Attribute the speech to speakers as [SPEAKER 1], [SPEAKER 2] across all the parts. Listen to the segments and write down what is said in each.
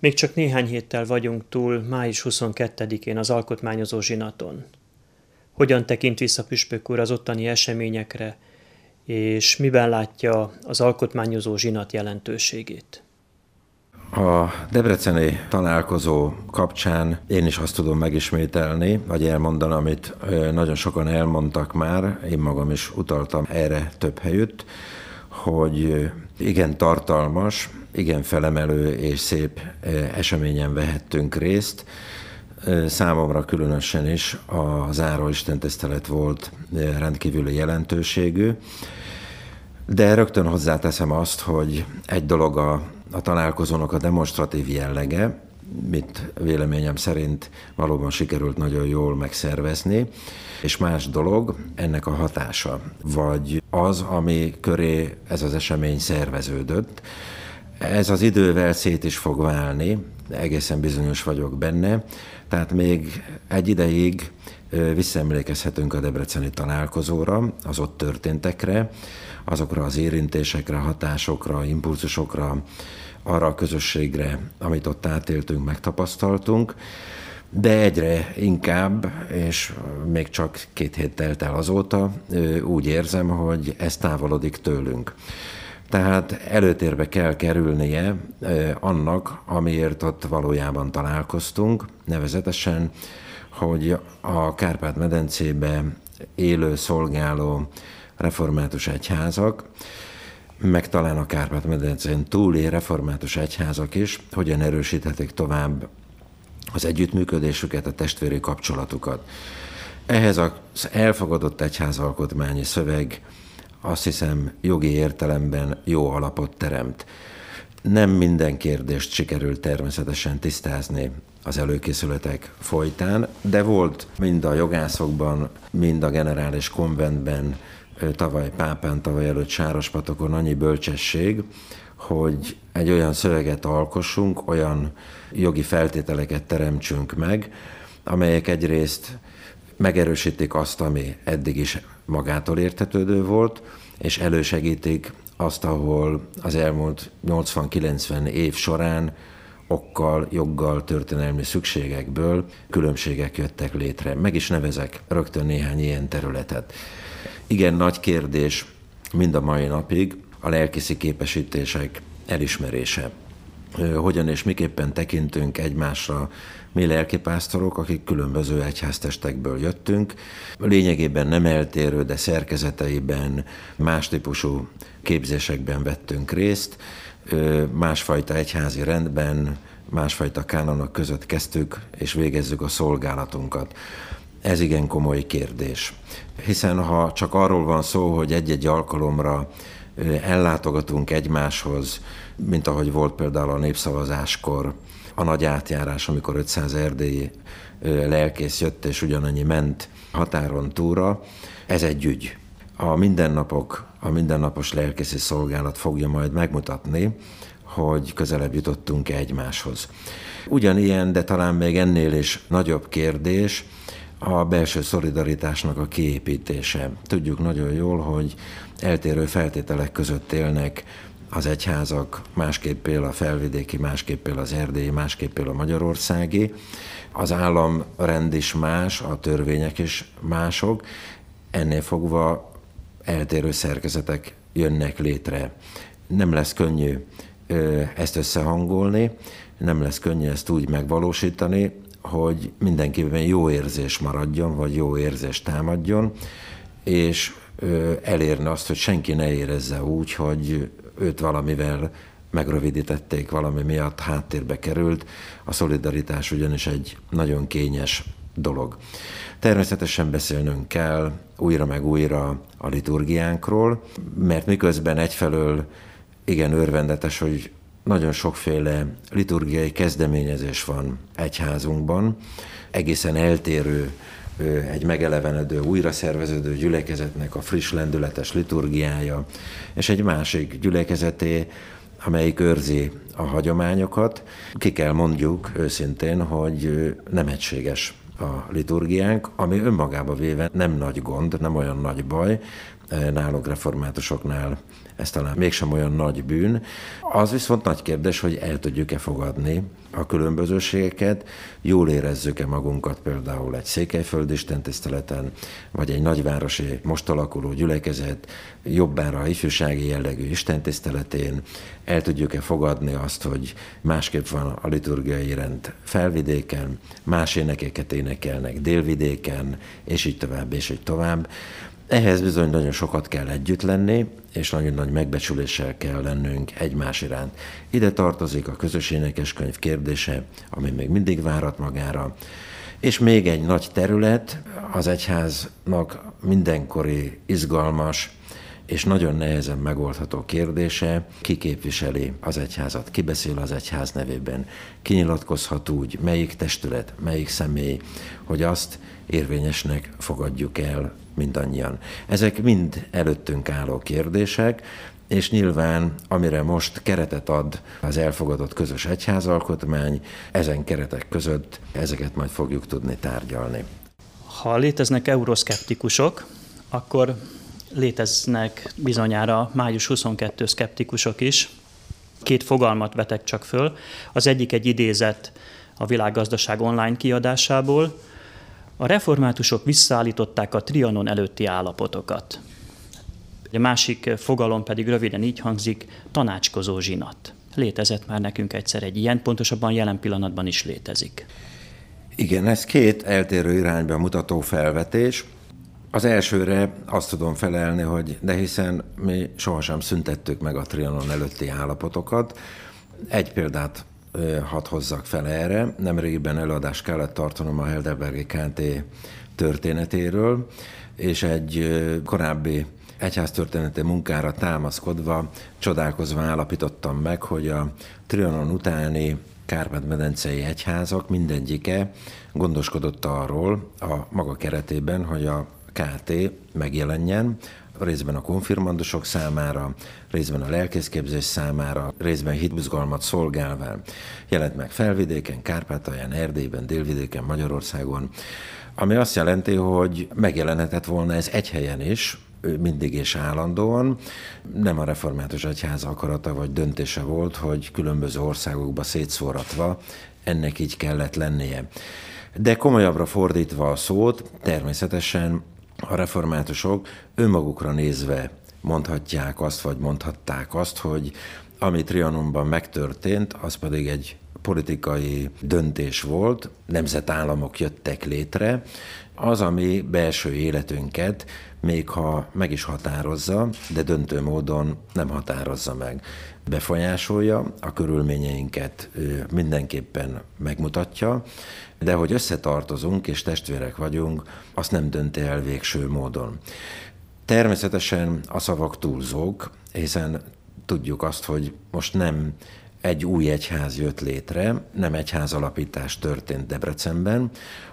[SPEAKER 1] Még csak néhány héttel vagyunk túl május 22-én az alkotmányozó zsinaton. Hogyan tekint vissza püspök úr az ottani eseményekre, és miben látja az alkotmányozó zsinat jelentőségét?
[SPEAKER 2] A debreceni találkozó kapcsán én is azt tudom megismételni, vagy elmondani, amit nagyon sokan elmondtak már, én magam is utaltam erre több helyütt, hogy igen tartalmas, igen felemelő és szép eseményen vehettünk részt. Számomra különösen is a záró istentisztelet volt rendkívüli jelentőségű, de rögtön hozzáteszem azt, hogy egy dolog a találkozónak a demonstratív jellege, mit véleményem szerint valóban sikerült nagyon jól megszervezni, és más dolog ennek a hatása, vagy az, ami köré ez az esemény szerveződött. Ez az idővel szét is fog válni, egészen bizonyos vagyok benne, tehát még egy ideig visszaemlékezhetünk a debreceni találkozóra, az ott történtekre, azokra az érintésekre, hatásokra, impulzusokra, arra a közösségre, amit ott átéltünk, megtapasztaltunk, de egyre inkább, és még csak 2 hét telt el azóta, úgy érzem, hogy ez távolodik tőlünk. Tehát előtérbe kell kerülnie annak, amiért ott valójában találkoztunk, nevezetesen, hogy a Kárpát-medencébe élő, szolgáló református egyházak, meg talán a Kárpát-medencén túli református egyházak is, hogyan erősíthetik tovább az együttműködésüket, a testvéri kapcsolatukat. Ehhez az elfogadott egyházalkotmányi szöveg azt hiszem jogi értelemben jó alapot teremt. Nem minden kérdést sikerült természetesen tisztázni az előkészületek folytán, de volt mind a jogászokban, mind a generális konventben, tavaly Pápán, tavaly előtt Sárospatokon annyi bölcsesség, hogy egy olyan szöveget alkossunk, olyan jogi feltételeket teremtsünk meg, amelyek egyrészt megerősítik azt, ami eddig is magától értetődő volt, és elősegítik azt, ahol az elmúlt 80-90 év során okkal, joggal, történelmi szükségekből különbségek jöttek létre. Meg is nevezek rögtön néhány ilyen területet. Igen, nagy kérdés mind a mai napig a lelkészi képesítések elismerése. Hogyan és miképpen tekintünk egymásra mi lelkipásztorok, akik különböző egyháztestekből jöttünk. Lényegében nem eltérő, de szerkezeteiben más típusú képzésekben vettünk részt, másfajta egyházi rendben, másfajta kánonok között kezdtük és végezzük a szolgálatunkat. Ez igen komoly kérdés. Hiszen ha csak arról van szó, hogy egy-egy alkalomra ellátogatunk egymáshoz, mint ahogy volt például a népszavazáskor, a nagy átjárás, amikor 500 erdélyi lelkész jött, és ugyanannyi ment határon túlra, ez egy ügy. A mindennapos lelkészi szolgálat fogja majd megmutatni, hogy közelebb jutottunk egymáshoz. Ugyanilyen, de talán még ennél is nagyobb kérdés, a belső szolidaritásnak a kiépítése. Tudjuk nagyon jól, hogy eltérő feltételek között élnek az egyházak, másképp él a felvidéki, másképp él az erdélyi, másképp él a magyarországi. Az államrend is más, a törvények is mások, ennél fogva eltérő szerkezetek jönnek létre. Nem lesz könnyű ezt összehangolni, nem lesz könnyű ezt úgy megvalósítani, hogy mindenkiben jó érzés maradjon, vagy jó érzés támadjon, és elérni azt, hogy senki ne érezze úgy, hogy őt valamivel megrövidítették, valami miatt háttérbe került. A szolidaritás ugyanis egy nagyon kényes dolog. Természetesen beszélnünk kell újra meg újra a liturgiánkról, mert miközben egyfelől igen örvendetes, hogy nagyon sokféle liturgiai kezdeményezés van egyházunkban, egészen eltérő egy megelevenedő, újra szerveződő gyülekezetnek a friss, lendületes liturgiája, és egy másik gyülekezeté, amelyik őrzi a hagyományokat. Ki kell mondjuk őszintén, hogy nem egységes a liturgiánk, ami önmagába véve nem nagy gond, nem olyan nagy baj, nálunk reformátusoknál ez talán mégsem olyan nagy bűn. Az viszont nagy kérdés, hogy el tudjuk-e fogadni a különbözőségeket, jól érezzük-e magunkat például egy székelyföldi istentiszteleten, vagy egy nagyvárosi most alakuló gyülekezet jobbára ifjúsági jellegű istentiszteletén, el tudjuk-e fogadni azt, hogy másképp van a liturgiai rend Felvidéken, más énekeket énekelnek Délvidéken, és így tovább, és így tovább. Ehhez bizony nagyon sokat kell együtt lenni, és nagyon nagy megbecsüléssel kell lennünk egymás iránt. Ide tartozik a közös énekeskönyv kérdése, ami még mindig várat magára. És még egy nagy terület, az egyháznak mindenkori izgalmas és nagyon nehezen megoldható kérdése, ki képviseli az egyházat, ki beszél az egyház nevében, ki nyilatkozhat úgy, melyik testület, melyik személy, hogy azt érvényesnek fogadjuk el mindannyian. Ezek mind előttünk álló kérdések, és nyilván, amire most keretet ad az elfogadott közös egyházalkotmány, ezen keretek között ezeket majd fogjuk tudni tárgyalni.
[SPEAKER 1] Ha léteznek euroszkeptikusok, akkor léteznek bizonyára május 22 szkeptikusok is. Két fogalmat vetek csak föl. Az egyik egy idézet a Világgazdaság online kiadásából. A reformátusok visszaállították a Trianon előtti állapotokat. A másik fogalom pedig röviden így hangzik, tanácskozó zsinat. Létezett már nekünk egyszer egy ilyen, pontosabban jelen pillanatban is létezik.
[SPEAKER 2] Igen, ez két eltérő irányba mutató felvetés. Az elsőre azt tudom felelni, hogy de hiszen mi sohasem szüntettük meg a Trianon előtti állapotokat. Egy példát hadd hozzak fel erre. Nemrégiben előadást kellett tartanom a Heidelbergi KT történetéről, és egy korábbi egyháztörténeti munkára támaszkodva, csodálkozva állapítottam meg, hogy a Trianon utáni Kárpát-medencei egyházak mindegyike gondoskodott arról a maga keretében, hogy a KT megjelenjen, részben a konfirmandusok számára, részben a lelkészképzés számára, részben hitbizgalmat szolgálván. Jelent meg Felvidéken, Kárpátalján, Erdélyben, Délvidéken, Magyarországon, ami azt jelenti, hogy megjelenhetett volna ez egy helyen is, mindig és állandóan. Nem a református egyház akarata vagy döntése volt, hogy különböző országokba szétszóratva ennek így kellett lennie. De komolyabbra fordítva a szót, természetesen a reformátusok önmagukra nézve mondhatják azt, vagy mondhatták azt, hogy ami Trianonban megtörtént, az pedig egy politikai döntés volt, nemzetállamok jöttek létre, az, ami belső életünket, még ha meg is határozza, de döntő módon nem határozza meg. Befolyásolja, a körülményeinket mindenképpen megmutatja, de hogy összetartozunk és testvérek vagyunk, azt nem dönti el végső módon. Természetesen a szavak túlzók, hiszen tudjuk azt, hogy most nem egy új egyház jött létre, nem egyházalapítás történt Debrecenben,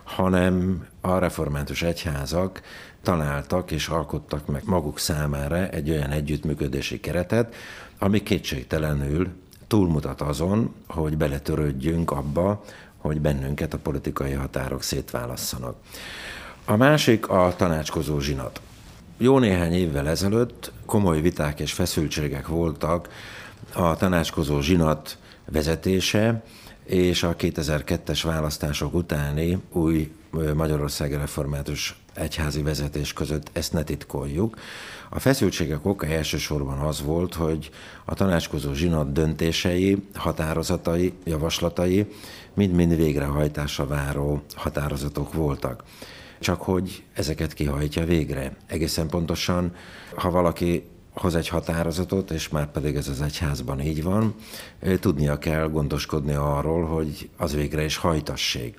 [SPEAKER 2] hanem a református egyházak találtak és alkottak meg maguk számára egy olyan együttműködési keretet, ami kétségtelenül túlmutat azon, hogy beletörődjünk abba, hogy bennünket a politikai határok szétválasszanak. A másik a tanácskozó zsinat. Jó néhány évvel ezelőtt komoly viták és feszültségek voltak a tanácskozó zsinat vezetése és a 2002-es választások utáni új Magyarországi Református egyházi vezetés között, ezt ne titkoljuk. A feszültségek oka elsősorban az volt, hogy a tanácskozó zsinat döntései, határozatai, javaslatai mind-mind végrehajtásra váró határozatok voltak. Csak hogy ezeket kihajtja végre. Egészen pontosan, ha valaki hoz egy határozatot, és már pedig ez az egyházban így van, tudnia kell gondoskodni arról, hogy az végre is hajtassék.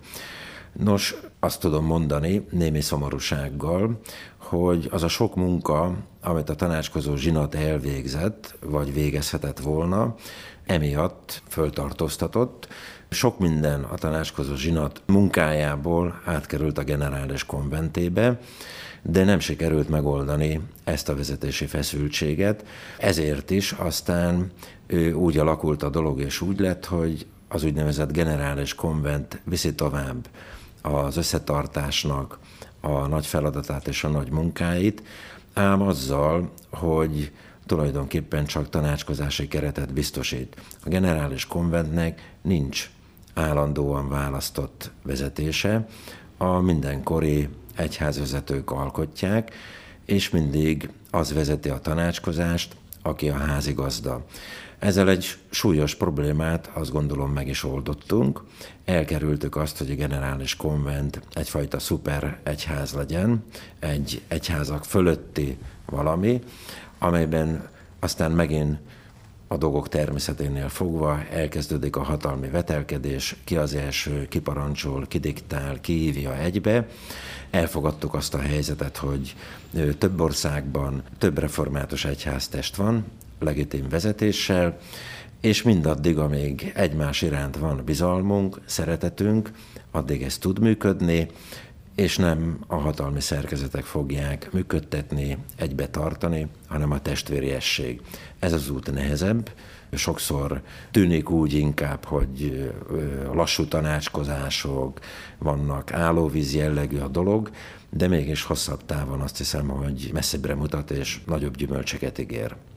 [SPEAKER 2] Nos, azt tudom mondani némi szomorúsággal, hogy az a sok munka, amit a tanácskozó zsinat elvégzett, vagy végezhetett volna, emiatt föltartóztatott. Sok minden a tanácskozó zsinat munkájából átkerült a generális konventébe, de nem sikerült megoldani ezt a vezetési feszültséget. Ezért is aztán úgy alakult a dolog, és úgy lett, hogy az úgynevezett generális konvent viszi tovább az összetartásnak a nagy feladatát és a nagy munkáit, ám azzal, hogy tulajdonképpen csak tanácskozási keretet biztosít. A generális konventnek nincs állandóan választott vezetése, a mindenkori egyházvezetők alkotják, és mindig az vezeti a tanácskozást, aki a házigazda. Ezzel egy súlyos problémát azt gondolom meg is oldottunk. Elkerültük azt, hogy a generális konvent egyfajta szuper egyház legyen, egy egyházak fölötti valami, amelyben aztán megint a dolgok természeténél fogva elkezdődik a hatalmi vetelkedés, ki az első, ki parancsol, ki diktál, ki hívja egybe. Elfogadtuk azt a helyzetet, hogy több országban több református egyháztest van, legitim vezetéssel, és mindaddig, amíg egymás iránt van bizalmunk, szeretetünk, addig ez tud működni, és nem a hatalmi szerkezetek fogják működtetni, egybe tartani, hanem a testvériesség. Ez az út nehezebb, sokszor tűnik úgy inkább, hogy lassú tanácskozások vannak, állóvíz jellegű a dolog, de mégis hosszabb távon azt hiszem, hogy messzebbre mutat és nagyobb gyümölcseket ígér.